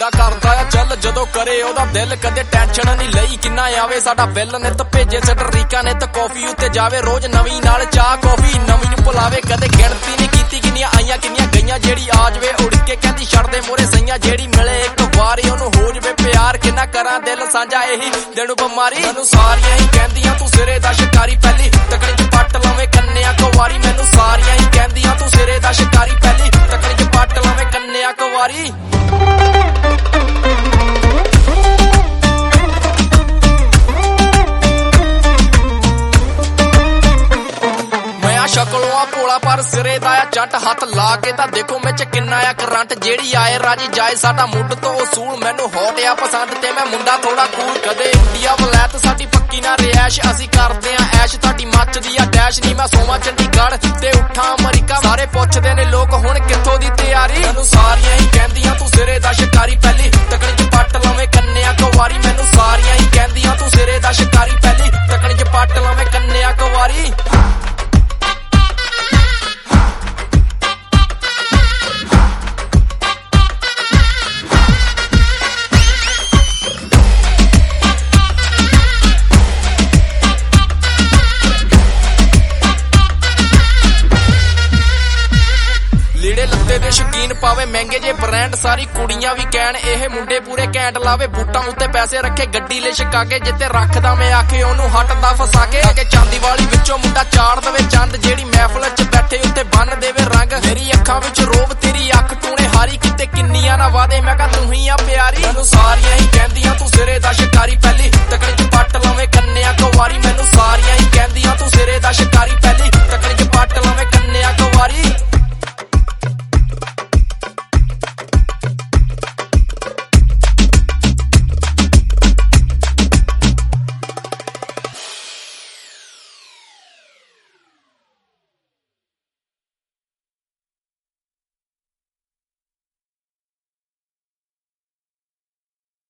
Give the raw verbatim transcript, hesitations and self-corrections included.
ਇਦਾਂ ਕਰਦਾ ਆ ਚੱਲ ਜਦੋਂ ਕਰੇ ਉਹਦਾ ਦਿਲ, ਕਦੇ ਟੈਨਸ਼ਨ ਨਹੀਂ ਲਈ ਕਿੰਨਾ ਆਵੇ ਸਾਡਾ ਬਿੱਲ। ਨਿੱਤ ਭੇਜੇ ਸਟਰੀਕਾ ਨਿੱਤ ਕਾਫੀ ਉੱਤੇ ਜਾਵੇ, ਰੋਜ਼ ਨਵੀਂ ਨਾਲ ਚਾਹ ਕਾਫੀ ਨਵੀਂ ਨੂੰ ਭੁਲਾਵੇ। ਕਦੇ ਗਿਣਤੀ ਨਹੀਂ ਕੀਤੀ ਕਿੰਨੀਆਂ ਆਈਆਂ ਕਿੰਨੀਆਂ ਗਈਆਂ, ਜਿਹੜੀ ਆ ਜਵੇ ਉੜ ਕੇ ਕਹਿੰਦੀ ਛੱਡ ਦੇ ਮੋਰੇ ਸਈਆਂ। ਜਿਹੜੀ ਮਿਲੇ ਇੱਕ ਵਾਰੀ ਉਹਨੂੰ ਹੋ ਜਵੇ ਪਿਆਰ, ਕਿੰਨਾ ਕਰਾਂ ਦਿਲ ਸਾਂਝਾ ਇਹੀ ਦਿਨ ਬਿਮਾਰੀ। ਮੈਨੂੰ ਸਾਰੀਆਂ ਹੀ ਕਹਿੰਦੀਆਂ ਤੂੰ ਸਿਰੇ ਦਾ ਸ਼ਿਕਾਰੀ, ਪਹਿਲੀ ਤਕੜੀ ਚ ਪੱਟ ਲਵੇਂ ਕੰਨਿਆ ਕੁਵਾਰੀ। ਮੈਨੂੰ ਸਾਰੀਆਂ ਹੀ ਕਹਿੰਦੀਆਂ ਤੂੰ ਸਿਰੇ ਦਾ ਸ਼ਿਕਾਰੀ, ਪਹਿਲੀ ਤਕੜੀ ਚ ਪੱਟ ਲਵੇਂ ਕੰਨਿਆ ਕੁਵਾਰੀ। ਸ਼ਕਲੋਂ ਆ ਭੋਲਾ ਪਰ ਸਿਰੇ ਦਾ ਆ ਜੱਟ, ਹੱਥ ਲਾ ਕੇ ਤਾਂ ਦੇਖੋ ਵਿੱਚ ਕਿੰਨਾ ਆ ਕਰੰਟ। ਜਿਹੜੀ ਆਏ ਰਾਜੀ ਜਾਏ ਸਾਡਾ ਮੁੱਢ ਤੋਂ ਅਸੂਲ, ਮੈਨੂੰ ਹੌਟ ਆ ਪਸੰਦ ਤੇ ਮੈਂ ਮੁੰਡਾ ਥੋੜਾ ਕੂਲ। ਕਦੇ ਇੰਡੀਆ ਵਲੈਤ ਸਾਡੀ ਪੱਕੀ ਨਾ ਰਿਐਸ਼, ਅਸੀਂ ਕਰਦੇ ਆ ਐਸ਼ ਤੁਹਾਡੀ ਮੱਚਦੀ ਆ ਡੈਸ਼। ਨਹੀਂ ਮੈਂ ਸੋਵਾਂ ਚੰਡੀਗੜ੍ਹ ਤੇ ਉੱਠਾਂ ਅਮਰੀਕਾ, ਸਾਰੇ ਪੁੱਛਦੇ ਨੇ ਲੋਕ ਹੁਣ ਕਿੱਥੋਂ ਦੀ ਤਿਆਰੀ। ਮੈਨੂੰ ਸਾਰੀਆਂ ਹੀ ਕਹਿੰਦੀਆਂ ਤੂੰ ਸਿਰੇ ਦਾ ਸ਼ਿਕਾਰੀ, ਪਹਿਲੀ ਤਕੜੀ ਚ ਪੱਟ ਲਵੇਂ ਕੰਨਿਆ ਕੁਵਾਰੀ। ਮੈਨੂੰ ਸਾਰੀਆਂ ਹੀ ਕਹਿੰਦੀਆਂ ਤੂੰ ਸਿਰੇ ਦਾ ਸ਼ਿਕਾਰੀ, ਪਹਿਲੀ ਤਕੜੀ ਚ ਪੱਟ ਲਵੇਂ ਕੰਨਿਆ ਕੁਵਾਰੀ। ਲੀੜੇ ਲੱਤੇ ਦੇ ਸ਼ੌਕੀਨ ਪਾਵੇ ਮਹਿੰਗੇ ਜੇ ਬ੍ਰਾਂਡ, ਸਾਰੀ ਕੁੜੀਆਂ ਵੀ ਕਹਿਣ ਇਹ ਮੁੰਡੇ ਪੂਰੇ ਘੈਂਟ ਲਾਵੇ। ਬੂਟਾਂ ਉੱਤੇ ਪੈਸੇ ਰੱਖੇ ਗੱਡੀ ਲੈ ਛਕਾ ਕੇ, ਜਿੱਤੇ ਰੱਖਦਾ ਮੈਂ ਆਖੇ ਉਹਨੂੰ ਹਟਦਾ ਫਸਾ ਕੇ। ਅਗੇ ਚਾਂਦੀ ਵਾਲੀ ਵਿੱਚੋਂ ਮੁੰਡਾ ਚਾੜ ਦਵੇ ਚੰਦ, ਜਿਹੜੀ ਮਹਿਫਲ ਚ ਬੈਠੇ ਉੱਤੇ ਬੰਨ ਦੇਵੇ ਰੰਗ। ਮੇਰੀ ਅੱਖਾਂ ਵਿੱਚ ਰੋਬ ਤੇਰੀ ਅੱਖ ਟੂਣੇ ਹਾਰੀ, ਕਿਤੇ ਕਿੰਨੀਆਂ ਨਾ ਵਾਦੇ ਮੈਂ ਕਹਾਂ ਤੂੰ ਹੀ ਆ ਪਿਆਰੀ। ਮੈਨੂੰ ਸਾਰੀਆਂ ਹੀ ਕਹਿੰਦੀਆਂ ਤੂੰ ਸਿਰੇ ਦਾ ਸ਼ਿਕਾਰੀ,